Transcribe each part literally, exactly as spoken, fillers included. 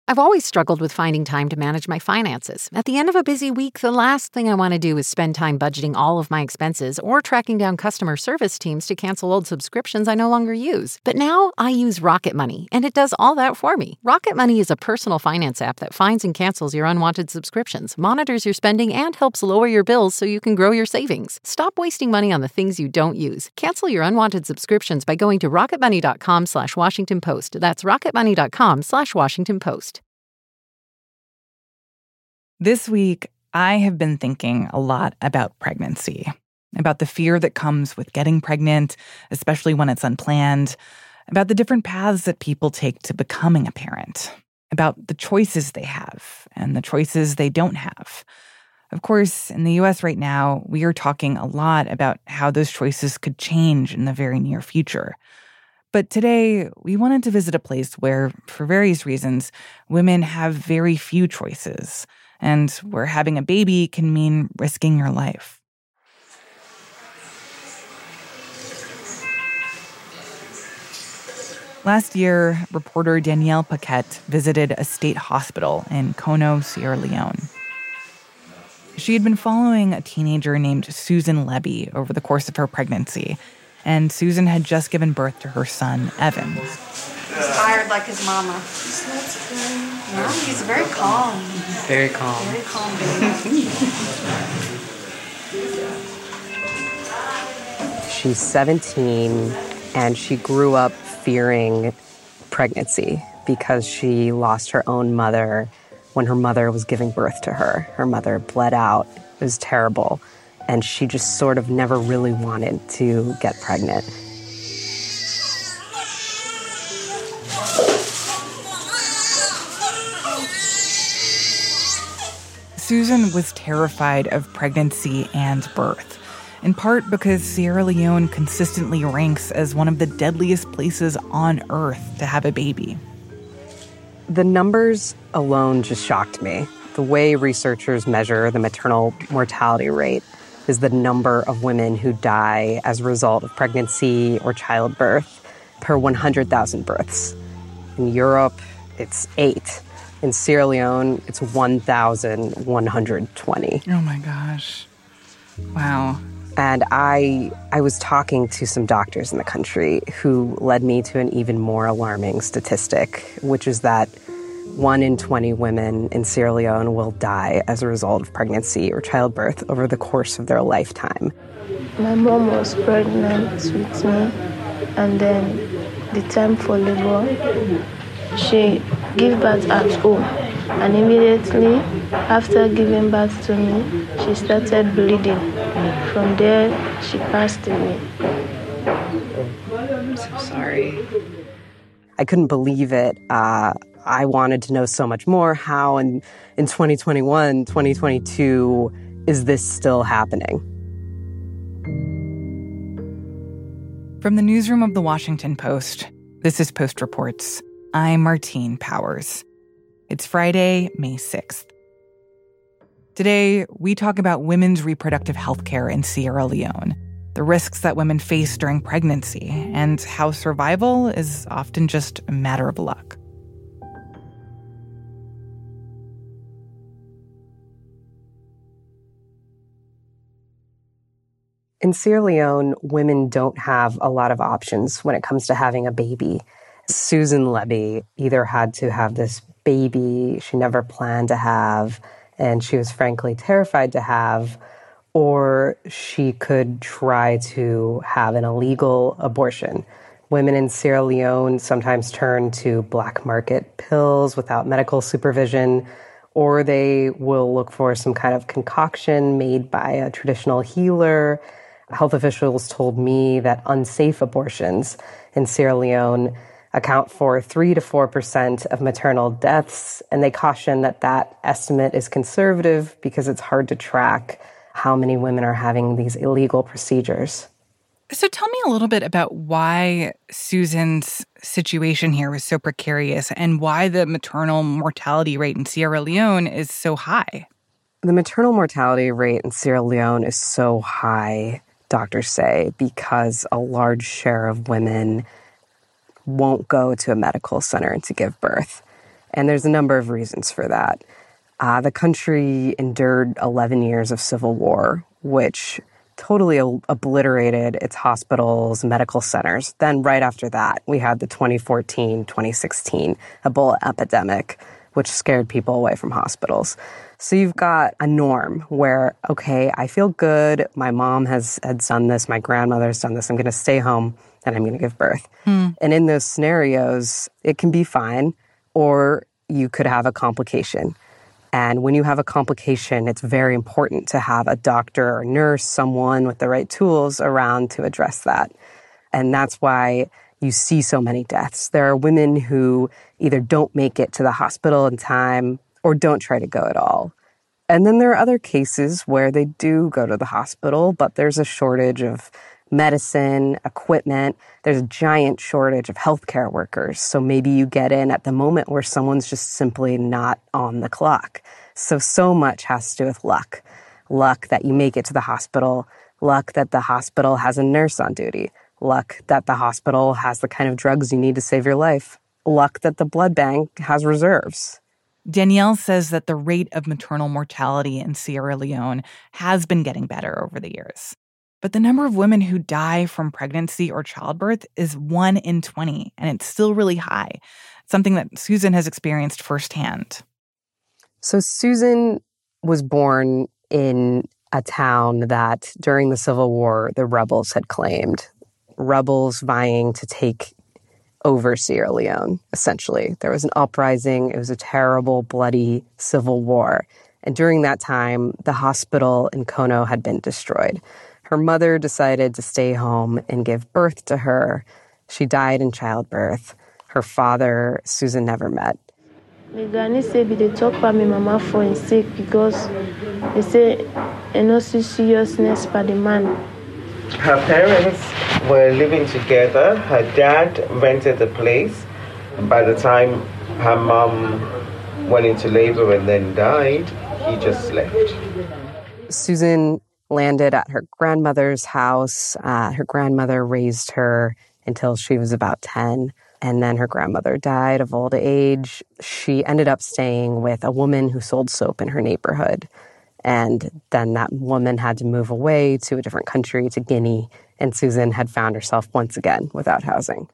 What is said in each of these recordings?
I've always struggled with finding time to manage my finances. At the end of a busy week, the last thing I want to do is spend time budgeting all of my expenses or tracking down customer service teams to cancel old subscriptions I no longer use. But now I use Rocket Money, and it does all that for me. Rocket Money is a personal finance app that finds and cancels your unwanted subscriptions, monitors your spending, and helps lower your bills so you can grow your savings. Stop wasting money on the things you don't use. Cancel your unwanted subscriptions by going to rocketmoney.com slash Washington Post. That's rocketmoney.com slash Washington Post. This week, I have been thinking a lot about pregnancy, about the fear that comes with getting pregnant, especially when it's unplanned, about the different paths that people take to becoming a parent, about the choices they have and the choices they don't have. Of course, in the U S right now, we are talking a lot about how those choices could change in the very near future. But today, we wanted to visit a place where, for various reasons, women have very few choices, and where having a baby can mean risking your life. Last year, reporter Danielle Paquette visited a state hospital in Kono, Sierra Leone. She had been following a teenager named Susan Levy over the course of her pregnancy, and Susan had just given birth to her son, Evan. He's tired like his mama. No, he's very calm. Very calm. Very calm, baby. She's seventeen, and she grew up fearing pregnancy because she lost her own mother when her mother was giving birth to her. Her mother bled out. It was terrible. And she just sort of never really wanted to get pregnant. Susan was terrified of pregnancy and birth, in part because Sierra Leone consistently ranks as one of the deadliest places on earth to have a baby. The numbers alone just shocked me. The way researchers measure the maternal mortality rate is the number of women who die as a result of pregnancy or childbirth per one hundred thousand births. In Europe, it's eight. In Sierra Leone, it's one thousand one hundred twenty. Oh my gosh. Wow. And I I was talking to some doctors in the country who led me to an even more alarming statistic, which is that one in twenty women in Sierra Leone will die as a result of pregnancy or childbirth over the course of their lifetime. My mom was pregnant with me, and then the time for labor, she gave birth at home, and immediately after giving birth to me, she started bleeding. From there, she passed away. I'm so sorry. I couldn't believe it. Uh, I wanted to know so much more. How in, in twenty twenty-one, twenty twenty-two, is this still happening? From the newsroom of The Washington Post, this is Post Reports. I'm Martine Powers. It's Friday, May sixth. Today, we talk about women's reproductive health care in Sierra Leone, the risks that women face during pregnancy, and how survival is often just a matter of luck. In Sierra Leone, women don't have a lot of options when it comes to having a baby. Susan Levy either had to have this baby she never planned to have, and she was frankly terrified to have, or she could try to have an illegal abortion. Women in Sierra Leone sometimes turn to black market pills without medical supervision, or they will look for some kind of concoction made by a traditional healer. Health officials told me that unsafe abortions in Sierra Leone account for three to four percent of maternal deaths, and they caution that that estimate is conservative because it's hard to track how many women are having these illegal procedures. So tell me a little bit about why Susan's situation here was so precarious and why the maternal mortality rate in Sierra Leone is so high. The maternal mortality rate in Sierra Leone is so high, doctors say, because a large share of women won't go to a medical center to give birth. And there's a number of reasons for that. Uh, the country endured eleven years of civil war, which totally obliterated its hospitals, medical centers. Then right after that, we had the twenty fourteen twenty sixteen Ebola epidemic, which scared people away from hospitals. So you've got a norm where, okay, I feel good. My mom has, has done this. My grandmother's done this. I'm going to stay home and I'm going to give birth. Hmm. And in those scenarios, it can be fine, or you could have a complication. And when you have a complication, it's very important to have a doctor or nurse, someone with the right tools around to address that. And that's why you see so many deaths. There are women who either don't make it to the hospital in time or don't try to go at all. And then there are other cases where they do go to the hospital, but there's a shortage of medicine, equipment. There's a giant shortage of healthcare workers. So maybe you get in at the moment where someone's just simply not on the clock. So, so much has to do with luck. Luck that you make it to the hospital, luck that the hospital has a nurse on duty, luck that the hospital has the kind of drugs you need to save your life, luck that the blood bank has reserves. Danielle says that the rate of maternal mortality in Sierra Leone has been getting better over the years. But the number of women who die from pregnancy or childbirth is one in twenty, and it's still really high, something that Susan has experienced firsthand. So Susan was born in a town that during the Civil War, the rebels had claimed. Rebels vying to take over Sierra Leone, essentially. There was an uprising. It was a terrible, bloody civil war. And during that time, the hospital in Kono had been destroyed. Her mother decided to stay home and give birth to her. She died in childbirth. Her father, Susan never met. My granny said they talk about my mama for sick because they say I no see seriousness by the man. Her parents were living together. Her dad rented a place. By the time her mom went into labor and then died, he just left. Susan landed at her grandmother's house. Uh, her grandmother raised her until she was about ten. And then her grandmother died of old age. She ended up staying with a woman who sold soap in her neighborhood. And then that woman had to move away to a different country, to Guinea. And Susan had found herself once again without housing.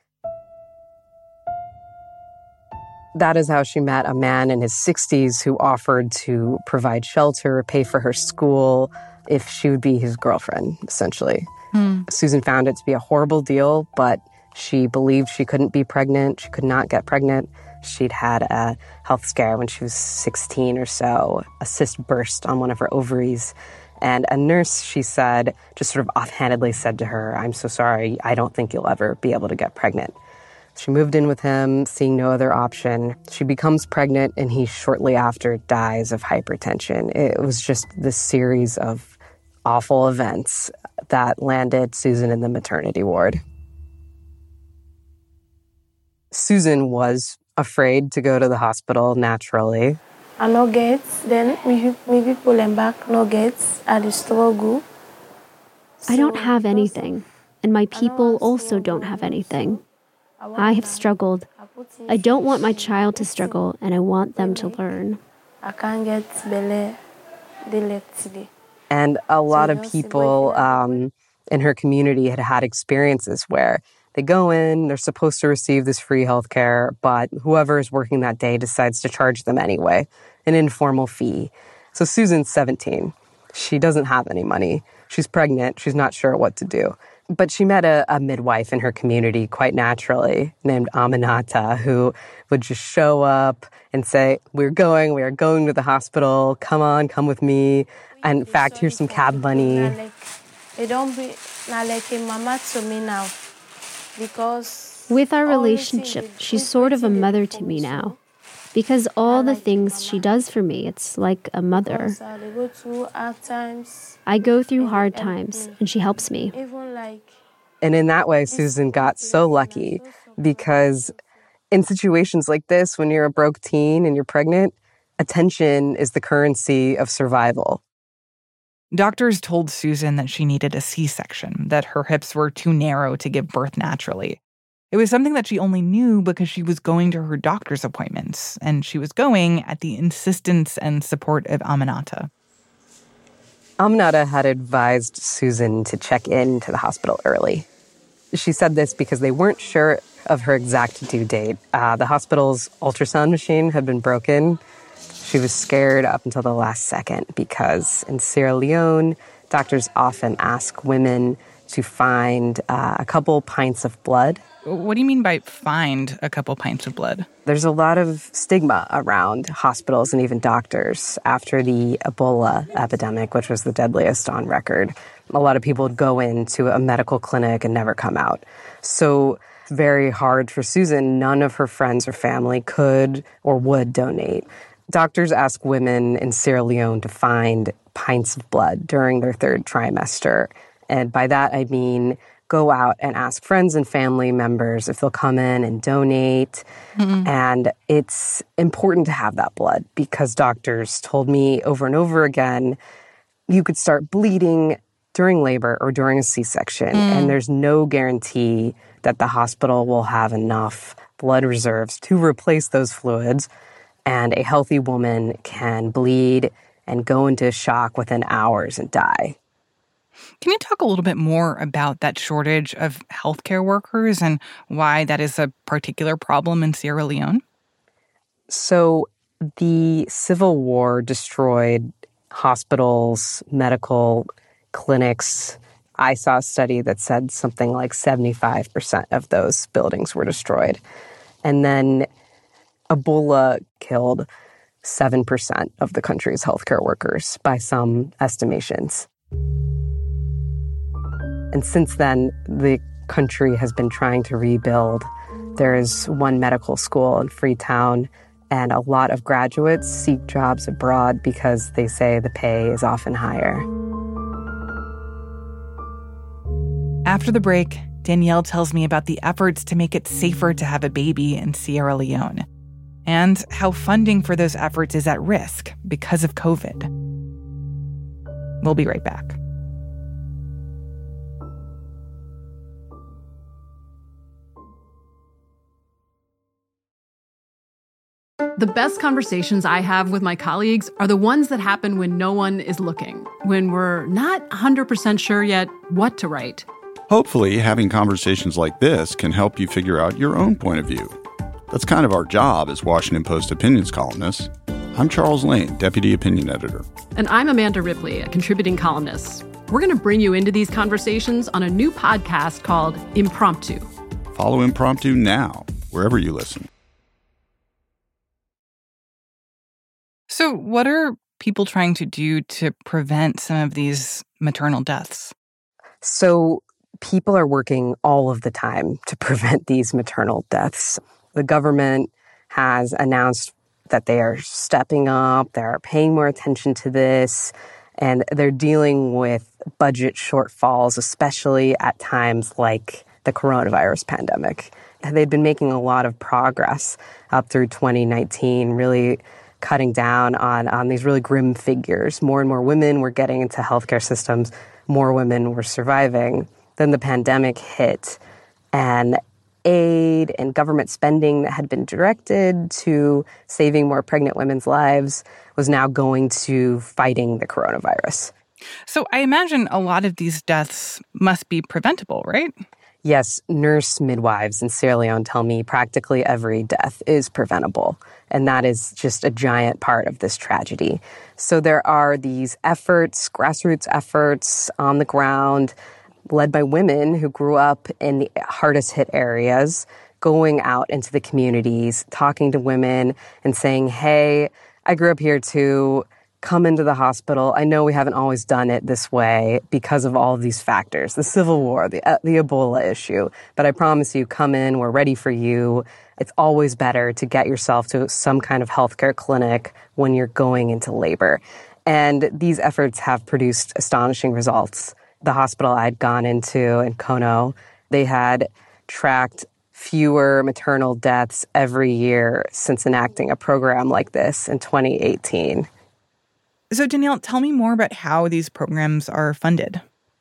That is how she met a man in his sixties who offered to provide shelter, pay for her school, if she would be his girlfriend, essentially. Hmm. Susan found it to be a horrible deal, but she believed she couldn't be pregnant. She could not get pregnant. She'd had a health scare when she was sixteen or so. A cyst burst on one of her ovaries. And a nurse, she said, just sort of offhandedly said to her, "I'm so sorry, I don't think you'll ever be able to get pregnant." She moved in with him, seeing no other option. She becomes pregnant, and he shortly after dies of hypertension. It was just this series of awful events that landed Susan in the maternity ward. Susan was afraid to go to the hospital naturally. I no gates, then we we people and back no gates at the struggle. I don't have anything, and my people also don't have anything. I have struggled. I don't want my child to struggle, and I want them to learn. I can't get belly, today. And a lot of people um, in her community had had experiences where they go in, they're supposed to receive this free health care, but whoever is working that day decides to charge them anyway, an informal fee. So Susan's seventeen. She doesn't have any money. She's pregnant. She's not sure what to do. But she met a, a midwife in her community quite naturally named Aminata, who would just show up and say, we're going, we are going to the hospital. Come on, come with me. And in fact, here's some cab money. They don't be like a mama to me now. Because with our relationship, she's sort of a mother to me now. Because all the things she does for me, it's like a mother. I go through hard times, and she helps me. And in that way, Susan got so lucky because in situations like this, when you're a broke teen and you're pregnant, attention is the currency of survival. Doctors told Susan that she needed a C-section, that her hips were too narrow to give birth naturally. It was something that she only knew because she was going to her doctor's appointments, and she was going at the insistence and support of Aminata. Aminata had advised Susan to check in to the hospital early. She said this because they weren't sure of her exact due date. Uh, the hospital's ultrasound machine had been broken. She was scared up until the last second because in Sierra Leone, doctors often ask women to find uh, a couple pints of blood. What do you mean by find a couple pints of blood? There's a lot of stigma around hospitals and even doctors after the Ebola epidemic, which was the deadliest on record. A lot of people would go into a medical clinic and never come out. So very hard for Susan. None of her friends or family could or would donate. Doctors ask women in Sierra Leone to find pints of blood during their third trimester. And by that, I mean go out and ask friends and family members if they'll come in and donate. Mm-hmm. And it's important to have that blood because doctors told me over and over again, you could start bleeding during labor or during a C-section, mm. and there's no guarantee that the hospital will have enough blood reserves to replace those fluids, and a healthy woman can bleed and go into shock within hours and die. Can you talk a little bit more about that shortage of healthcare workers and why that is a particular problem in Sierra Leone? So the Civil War destroyed hospitals, medical clinics. I saw a study that said something like seventy-five percent of those buildings were destroyed. And then Ebola killed seven percent of the country's healthcare workers by some estimations. And since then, the country has been trying to rebuild. There is one medical school in Freetown, and a lot of graduates seek jobs abroad because they say the pay is often higher. After the break, Danielle tells me about the efforts to make it safer to have a baby in Sierra Leone and how funding for those efforts is at risk because of COVID. We'll be right back. The best conversations I have with my colleagues are the ones that happen when no one is looking, when we're not one hundred percent sure yet what to write. Hopefully, having conversations like this can help you figure out your own point of view. That's kind of our job as Washington Post opinions columnists. I'm Charles Lane, Deputy Opinion Editor. And I'm Amanda Ripley, a contributing columnist. We're going to bring you into these conversations on a new podcast called Impromptu. Follow Impromptu now, wherever you listen. So what are people trying to do to prevent some of these maternal deaths? So people are working all of the time to prevent these maternal deaths. The government has announced that they are stepping up, they're paying more attention to this, and they're dealing with budget shortfalls, especially at times like the coronavirus pandemic. They'd been making a lot of progress up through twenty nineteen, really cutting down on, on these really grim figures. More and more women were getting into healthcare systems. More women were surviving. Then the pandemic hit, and aid and government spending that had been directed to saving more pregnant women's lives was now going to fighting the coronavirus. So I imagine a lot of these deaths must be preventable, right? Yes, nurse midwives in Sierra Leone tell me practically every death is preventable. And that is just a giant part of this tragedy. So there are these efforts, grassroots efforts on the ground, led by women who grew up in the hardest hit areas, going out into the communities, talking to women and saying, hey, I grew up here too. Come into the hospital. I know we haven't always done it this way because of all of these factors, the Civil War, the, uh, the Ebola issue. But I promise you, come in. We're ready for you. It's always better to get yourself to some kind of healthcare clinic when you're going into labor. And these efforts have produced astonishing results. The hospital I'd gone into in Kono, they had tracked fewer maternal deaths every year since enacting a program like this in twenty eighteen. So, Danielle, tell me more about how these programs are funded.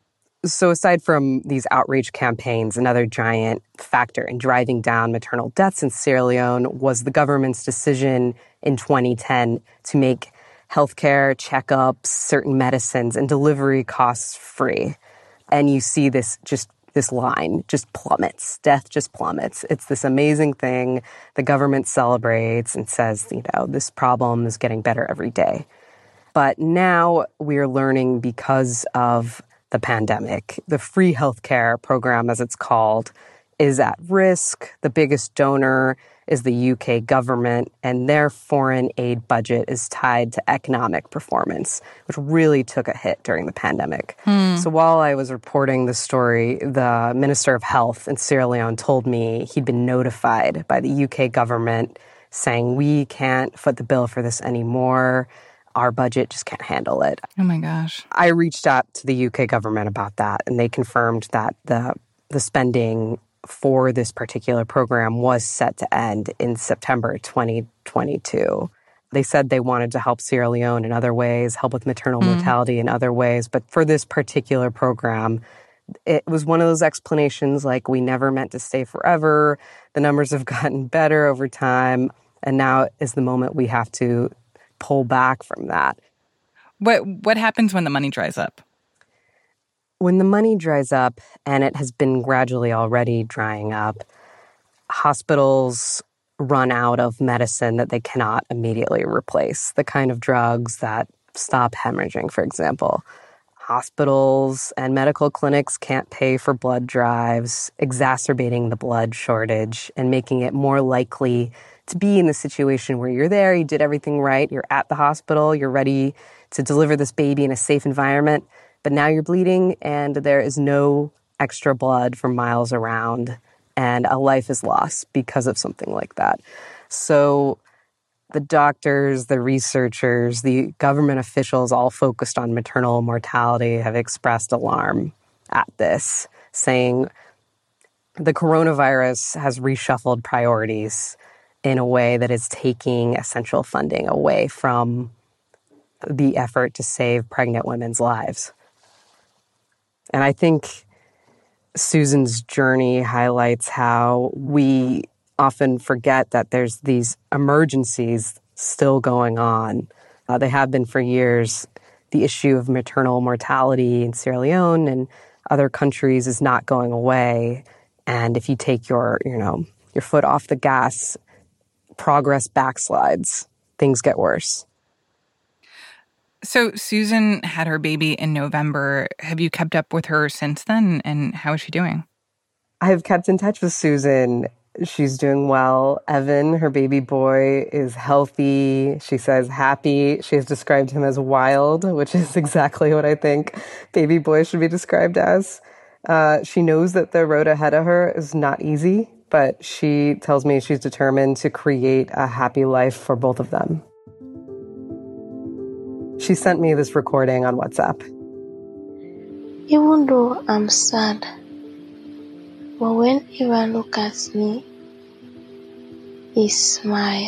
So aside from these outreach campaigns, another giant factor in driving down maternal deaths in Sierra Leone was the government's decision in twenty ten to make healthcare, checkups, certain medicines, and delivery costs free. And you see this just this line just plummets. Death just plummets. It's this amazing thing the government celebrates and says, you know, this problem is getting better every day. But now we're learning because of the pandemic, the free healthcare program, as it's called, is at risk. The biggest donor is the U K government, and their foreign aid budget is tied to economic performance, which really took a hit during the pandemic. Hmm. So while I was reporting the story, the Minister of Health in Sierra Leone told me he'd been notified by the U K government saying, we can't foot the bill for this anymore. Our budget just can't handle it. Oh my gosh. I reached out to the U K government about that, and they confirmed that the the spending for this particular program was set to end in September twenty twenty-two. They said they wanted to help Sierra Leone in other ways, help with maternal mm. mortality in other ways. But for this particular program, it was one of those explanations like, we never meant to stay forever. The numbers have gotten better over time. And now is the moment we have to pull back from that. What what happens when the money dries up? When the money dries up, and it has been gradually already drying up, hospitals run out of medicine that they cannot immediately replace. The kind of drugs that stop hemorrhaging, for example. Hospitals and medical clinics can't pay for blood drives, exacerbating the blood shortage and making it more likely to be in the situation where you're there, you did everything right, you're at the hospital, you're ready to deliver this baby in a safe environment, but now you're bleeding and there is no extra blood for miles around, and a life is lost because of something like that. So the doctors, the researchers, the government officials all focused on maternal mortality have expressed alarm at this, saying the coronavirus has reshuffled priorities in a way that is taking essential funding away from the effort to save pregnant women's lives. And I think Susan's journey highlights how we often forget that there's these emergencies still going on. Uh, they have been for years. The issue of maternal mortality in Sierra Leone and other countries is not going away. And if you take your, you know, your foot off the gas, progress backslides. Things get worse. So Susan had her baby in November. Have you kept up with her since then? And how is she doing? I have kept in touch with Susan. She's doing well. Evan, her baby boy, is healthy. She says happy. She has described him as wild, which is exactly what I think baby boys should be described as. Uh, she knows that the road ahead of her is not easy, but she tells me she's determined to create a happy life for both of them. She sent me this recording on WhatsApp. Even though I'm sad, but when Ivan looks at me, he smiles.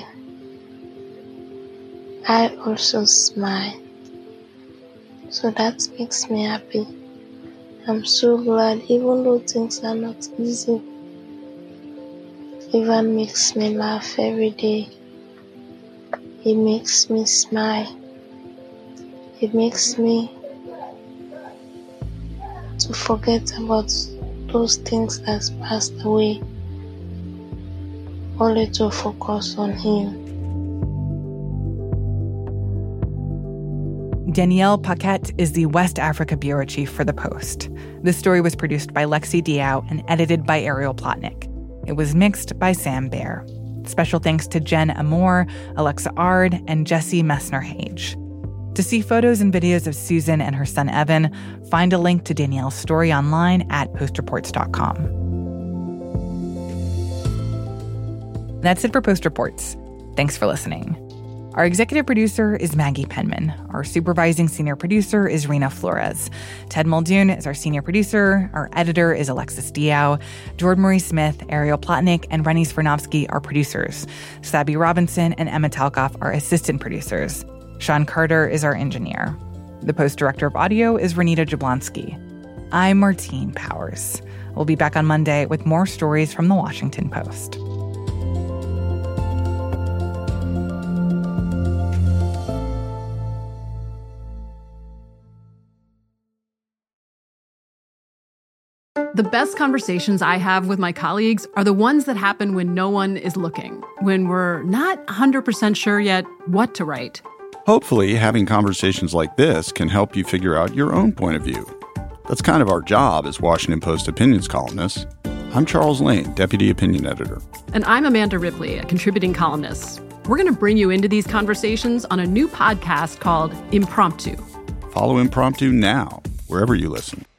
I also smile. So that makes me happy. I'm so glad, even though things are not easy. Ivan makes me laugh every day. He makes me smile. It makes me to forget about those things that's passed away, only to focus on him. Danielle Paquette is the West Africa bureau chief for The Post. This story was produced by Lexi Diao and edited by Ariel Plotnick. It was mixed by Sam Baer. Special thanks to Jen Amore, Alexa Ard, and Jesse Messner-Hage. To see photos and videos of Susan and her son Evan, find a link to Danielle's story online at post reports dot com. That's it for Post Reports. Thanks for listening. Our executive producer is Maggie Penman. Our supervising senior producer is Rena Flores. Ted Muldoon is our senior producer. Our editor is Alexis Diao. Jordan Marie Smith, Ariel Plotnick, and Rennie Svirnovsky are producers. Sabby Robinson and Emma Talkoff are assistant producers. Sean Carter is our engineer. The Post director of audio is Renita Jablonski. I'm Martine Powers. We'll be back on Monday with more stories from the Washington Post. The best conversations I have with my colleagues are the ones that happen when no one is looking, when we're not one hundred percent sure yet what to write. Hopefully, having conversations like this can help you figure out your own point of view. That's kind of our job as Washington Post opinions columnists. I'm Charles Lane, Deputy Opinion Editor. And I'm Amanda Ripley, a contributing columnist. We're going to bring you into these conversations on a new podcast called Impromptu. Follow Impromptu now, wherever you listen.